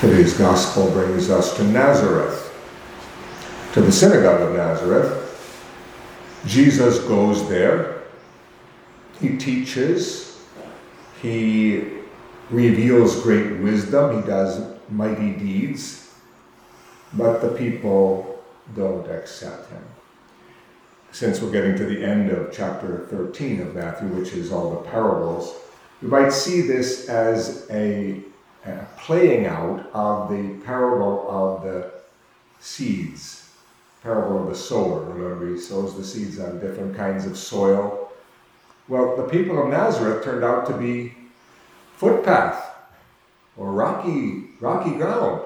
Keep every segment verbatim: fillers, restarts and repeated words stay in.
Today's gospel brings us to Nazareth, to the synagogue of Nazareth. Jesus goes there. He teaches. He reveals great wisdom. He does mighty deeds. But the people don't accept him. Since we're getting to the end of chapter thirteen of Matthew, which is all the parables, we might see this as a, a playing out of the parable of the seeds, parable of the sower. Remember, he sows the seeds on different kinds of soil. Well, the people of Nazareth turned out to be footpath or rocky, rocky ground.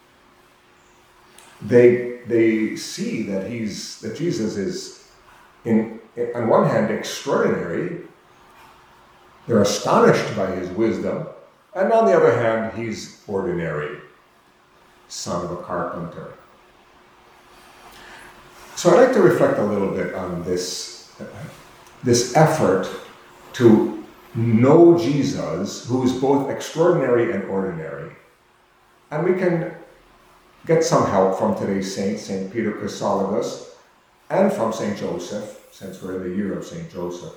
They they see that he's that Jesus is in, in on one hand extraordinary. They're astonished by his wisdom, and on the other hand, he's ordinary, son of a carpenter. So I'd like to reflect a little bit on this this effort to know Jesus, who is both extraordinary and ordinary, and we can get some help from today's saint, Saint Peter Chrysologus, and from Saint Joseph, since we're in the year of Saint Joseph.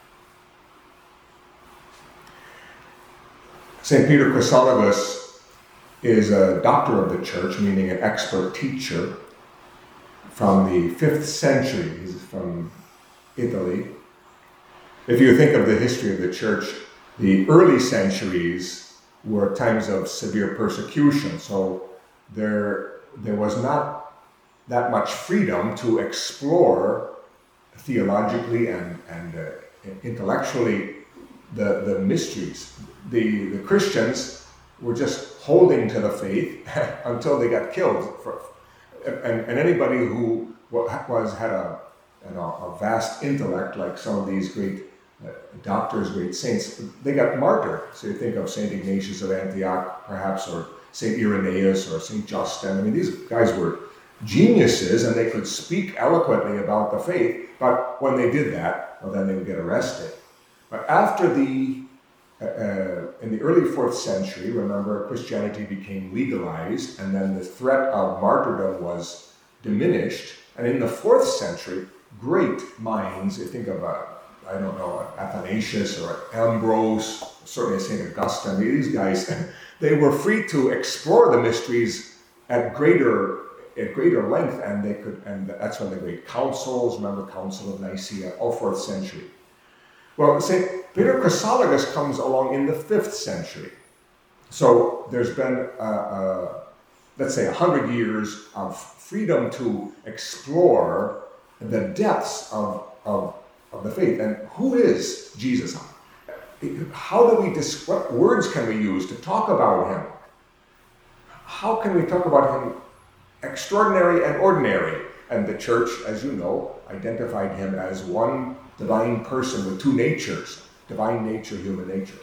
Saint Peter Chrysologus is a doctor of the church, meaning an expert teacher, from the fifth century. He's from Italy. If you think of the history of the church, the early centuries were times of severe persecution, so there, there was not that much freedom to explore theologically and, and uh, intellectually the, the mysteries. The, the Christians were just holding to the faith until they got killed. For, and, and anybody who was had a, you know, a vast intellect, like some of these great uh, doctors, great saints, they got martyred. So you think of Saint Ignatius of Antioch, perhaps, or Saint Irenaeus or Saint Justin. I mean, these guys were geniuses and they could speak eloquently about the faith, but when they did that, well, then they would get arrested. But after the, uh, uh, in the early fourth century, remember, Christianity became legalized, and then the threat of martyrdom was diminished. And in the fourth century, great minds, you think of, a, I don't know, Athanasius or Ambrose, certainly Saint Augustine, these guys, they were free to explore the mysteries at greater at greater length, and they could, and that's when the great councils, remember Council of Nicaea, all fourth century. Well, Saint Peter Chrysologus comes along in the fifth century. So there's been, uh, uh, let's say, a hundred years of freedom to explore the depths of, of, of the faith. And who is Jesus? How do we, dis- what words can we use to talk about him? How can we talk about him extraordinary and ordinary? And the church, as you know, identified him as one divine person with two natures, divine nature, human nature.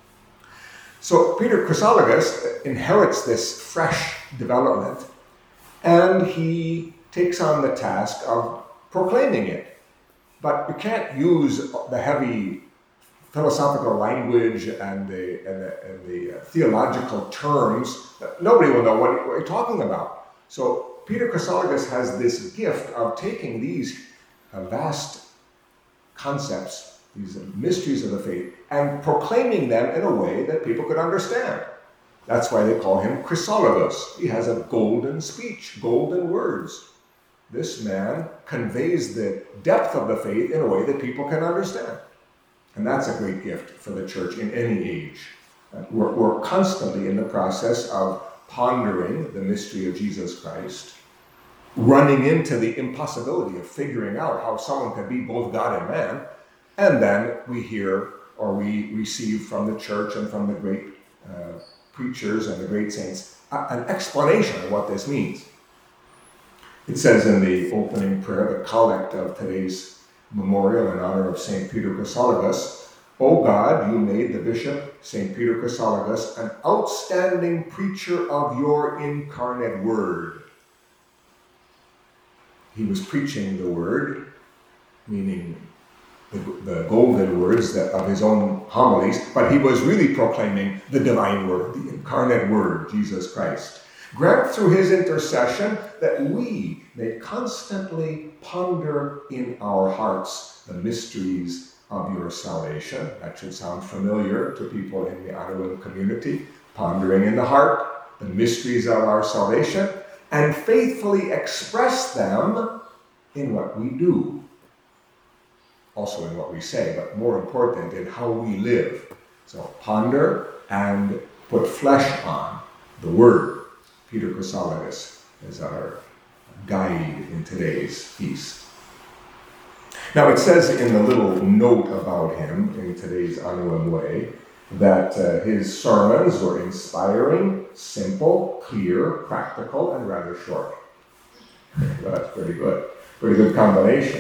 So Peter Chrysologus inherits this fresh development, and he takes on the task of proclaiming it. But we can't use the heavy philosophical language and the, and the, and the uh, theological terms. Nobody will know what, what you're talking about. So Peter Chrysologus has this gift of taking these uh, vast concepts, these mysteries of the faith, and proclaiming them in a way that people could understand. That's why they call him Chrysologus. He has a golden speech, golden words. This man conveys the depth of the faith in a way that people can understand. And that's a great gift for the church in any age. We're, we're constantly in the process of pondering the mystery of Jesus Christ, running into the impossibility of figuring out how someone can be both God and man, and then we hear or we receive from the church and from the great uh, preachers and the great saints an explanation of what this means. It says in the opening prayer, the collect of today's memorial in honor of Saint Peter Chrysologus, O God, you made the Bishop, Saint Peter Chrysologus, an outstanding preacher of your incarnate word. He was preaching the word, meaning the, the golden words that, of his own homilies, but he was really proclaiming the divine word, the incarnate word, Jesus Christ. Grant through his intercession that we may constantly ponder in our hearts the mysteries of your salvation. That should sound familiar to people in the Ottawa community. Pondering in the heart the mysteries of our salvation, and faithfully express them in what we do. Also in what we say, but more important, in how we live. So ponder and put flesh on the word. Peter Chrysologus is our guide in today's feast. Now it says in the little note about him in today's Annuum Way that uh, his sermons were inspiring, simple, clear, practical, and rather short. Well, that's pretty good. Pretty good combination.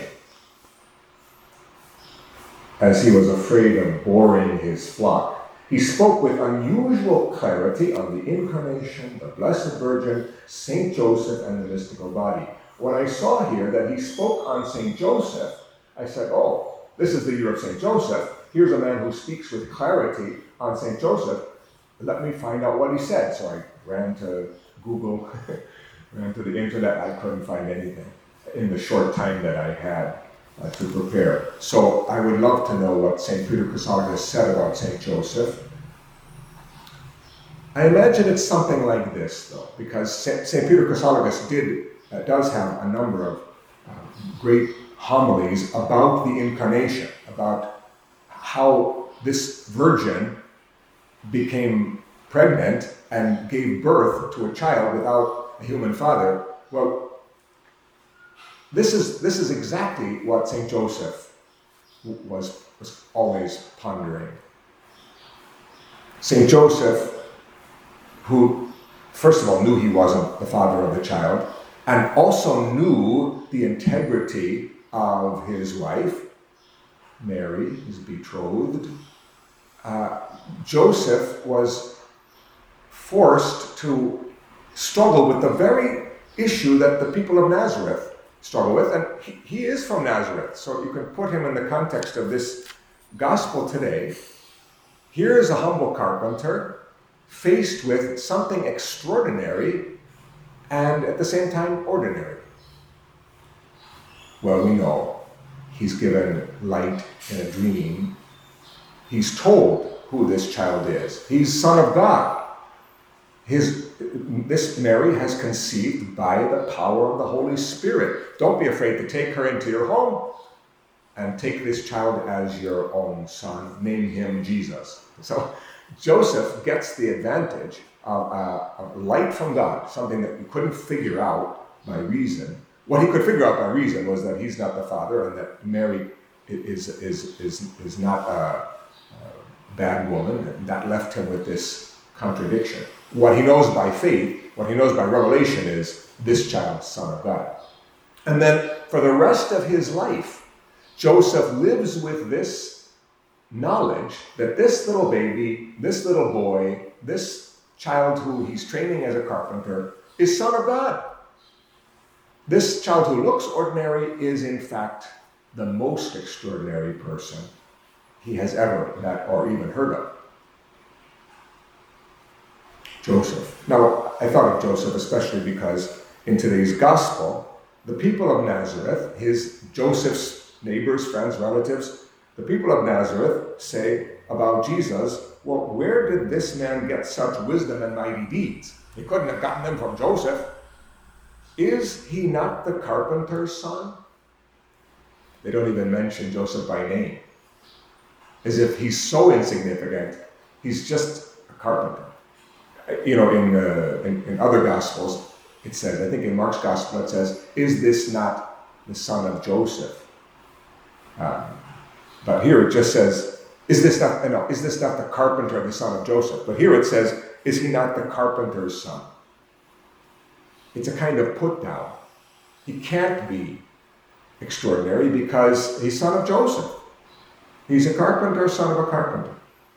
As he was afraid of boring his flock, he spoke with unusual clarity on the Incarnation, the Blessed Virgin, Saint Joseph, and the mystical body. When I saw here that he spoke on Saint Joseph, I said, oh, this is the year of Saint Joseph. Here's a man who speaks with clarity on Saint Joseph. Let me find out what he said. So I ran to Google, ran to the internet. I couldn't find anything in the short time that I had uh, to prepare. So I would love to know what Saint Peter Chrysologus said about Saint Joseph. I imagine it's something like this, though, because Saint Peter Chrysologus did uh, does have a number of uh, great homilies about the Incarnation, about how this virgin became pregnant and gave birth to a child without a human father. Well, this is this is exactly what Saint Joseph was, was always pondering. Saint Joseph, who first of all knew he wasn't the father of the child, and also knew the integrity of his wife, Mary, his betrothed, uh, Joseph was forced to struggle with the very issue that the people of Nazareth struggle with, and he, he is from Nazareth, so you can put him in the context of this gospel today. Here is a humble carpenter faced with something extraordinary and at the same time ordinary. Well, we know he's given light in a dream. He's told who this child is. He's Son of God. His, this Mary has conceived by the power of the Holy Spirit. Don't be afraid to take her into your home and take this child as your own son. Name him Jesus. So Joseph gets the advantage of, uh, of light from God, something that you couldn't figure out by reason. What he could figure out by reason was that he's not the father and that Mary is, is, is, is not a, a bad woman. And that left him with this contradiction. What he knows by faith, what he knows by revelation is this child, Son of God. And then for the rest of his life, Joseph lives with this knowledge that this little baby, this little boy, this child who he's training as a carpenter is Son of God. This child who looks ordinary is in fact the most extraordinary person he has ever met or even heard of. Joseph. Now, I thought of Joseph especially because in today's gospel, the people of Nazareth, his Joseph's neighbors, friends, relatives, the people of Nazareth say about Jesus, well, where did this man get such wisdom and mighty deeds? He couldn't have gotten them from Joseph. Is he not the carpenter's son? They don't even mention Joseph by name. As if he's so insignificant, he's just a carpenter. You know, in, uh, in, in other Gospels, it says, I think in Mark's Gospel it says, is this not the son of Joseph? Um, but here it just says, is this not, no, is this not the carpenter, the son of Joseph? But here it says, is he not the carpenter's son? It's a kind of put down. He can't be extraordinary because he's son of Joseph. He's a carpenter, son of a carpenter.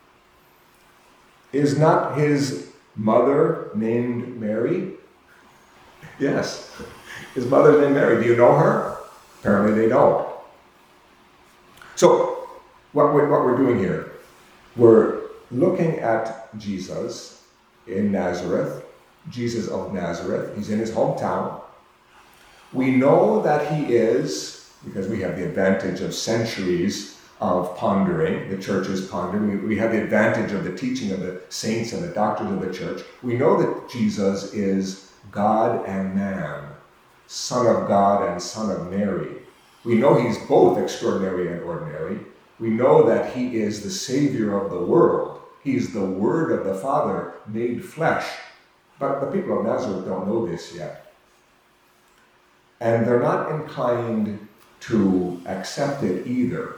Is not his mother named Mary? Yes. His mother's named Mary. Do you know her? Apparently they don't. So, what we're, what we're doing here, we're looking at Jesus in Nazareth, Jesus of Nazareth. He's in his hometown. We know that he is, because we have the advantage of centuries of pondering, the church is pondering, we, we have the advantage of the teaching of the saints and the doctors of the church. We know that Jesus is God and man, Son of God and Son of Mary. We know he's both extraordinary and ordinary. We know that he is the Savior of the world. He's the Word of the Father made flesh. But the people of Nazareth don't know this yet. And they're not inclined to accept it either.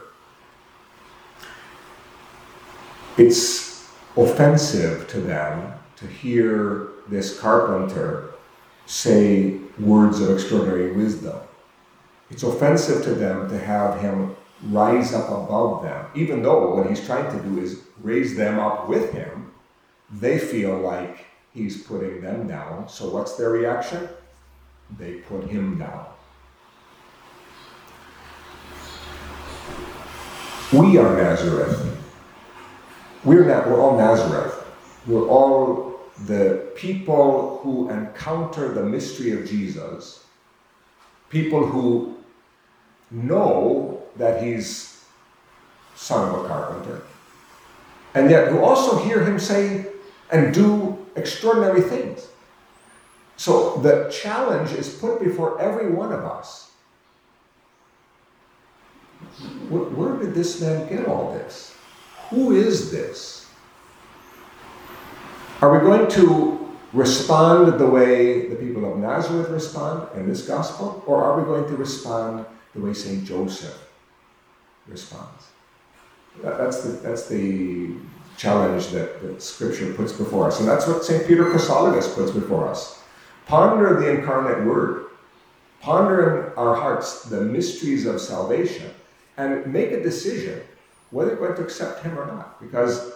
It's offensive to them to hear this carpenter say words of extraordinary wisdom. It's offensive to them to have him rise up above them, even though what he's trying to do is raise them up with him. They feel like he's putting them down. So what's their reaction? They put him down. We are Nazareth. We're not, we're all Nazareth. We're all the people who encounter the mystery of Jesus. People who know that he's son of a carpenter. And yet who also hear him say and do extraordinary things. So the challenge is put before every one of us. Where, where did this man get all this? Who is this? Are we going to respond the way the people of Nazareth respond in this gospel? Or are we going to respond the way Saint Joseph responds? That, that's, the, that's the challenge that, that Scripture puts before us. And that's what Saint Peter Chrysologus puts before us. Ponder the incarnate Word. Ponder in our hearts the mysteries of salvation. And make a decision whether you're going to accept him or not. Because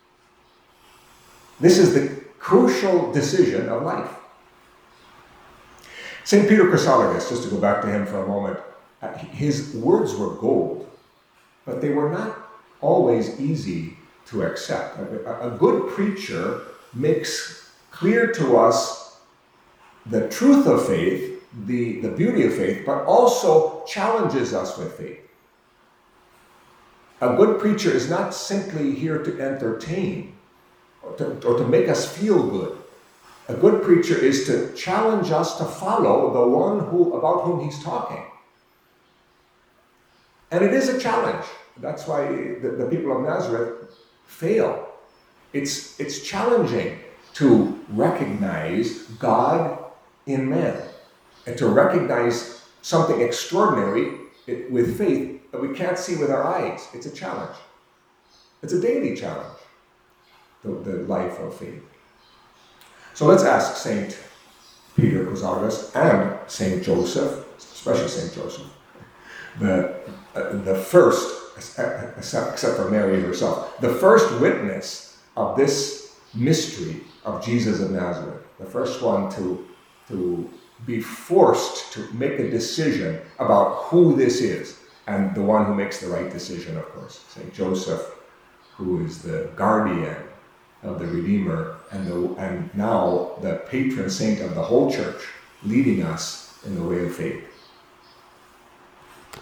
this is the crucial decision of life. Saint Peter Chrysologus, just to go back to him for a moment, his words were gold, but they were not always easy to accept. A, a good preacher makes clear to us the truth of faith, the, the beauty of faith, but also challenges us with faith. A good preacher is not simply here to entertain or to, or to make us feel good. A good preacher is to challenge us to follow the one who about whom he's talking. And it is a challenge. That's why the, the people of Nazareth fail. It's, it's challenging to recognize God in man and to recognize something extraordinary with faith that we can't see with our eyes. It's a challenge. It's a daily challenge, the, the life of faith. So let's ask Saint Peter Chrysologus and Saint Joseph, especially Saint Joseph, the, uh, the first, except, except for Mary herself, the first witness of this mystery of Jesus of Nazareth, the first one to, to be forced to make a decision about who this is, and the one who makes the right decision, of course, Saint Joseph, who is the guardian of the Redeemer, and, the, and now the patron saint of the whole church, leading us in the way of faith.